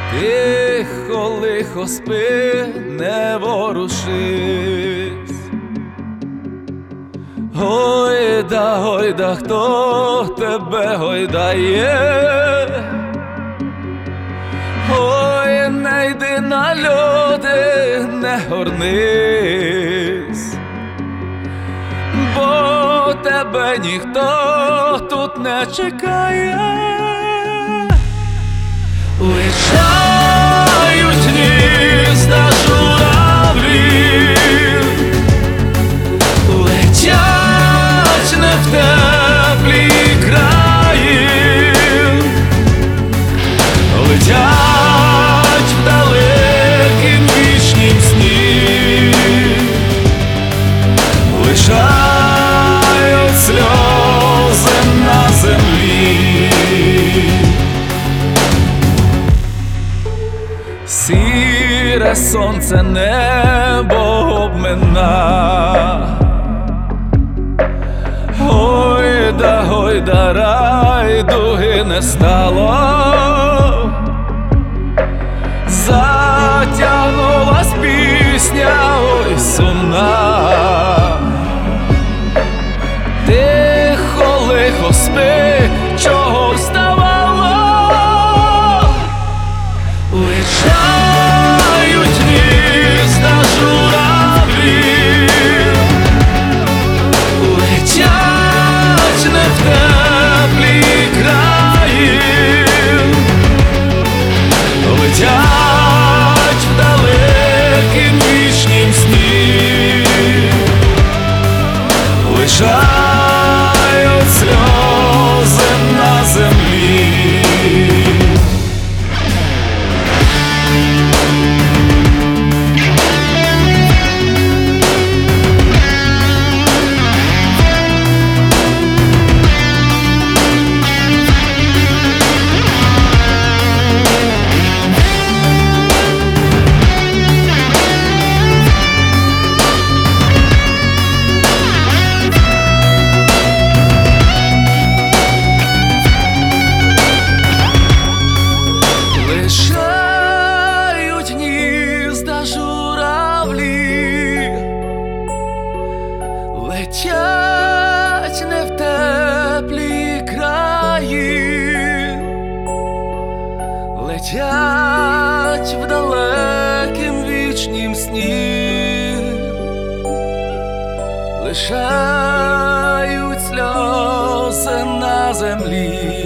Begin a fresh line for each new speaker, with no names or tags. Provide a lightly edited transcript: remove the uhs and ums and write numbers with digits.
Тихо, лихо спи, не ворушись. Гойда, гойда, хто тебе гойдає? Ой, не йди на льоди, не горнись, бо тебе ніхто тут не чекає. Лишають гнізда журавлів, летять не в теплі краї, летять в далекім вічнім сні, лишають сльози на землі. Сіре сонце небо обмина, гойда, гойда, райдуги не стало, затягнулась пісня, ой, сумна. Тихо, лихо спи, чого вставало? Лишають гнізда журавлів, летять не в теплі краї, летять в далекім вічнім сні, лишають сльози на землі. Лишають гнізда журавлі, летять не в теплі краї, летять в далекім вічнім сні, лишають сльози на землі.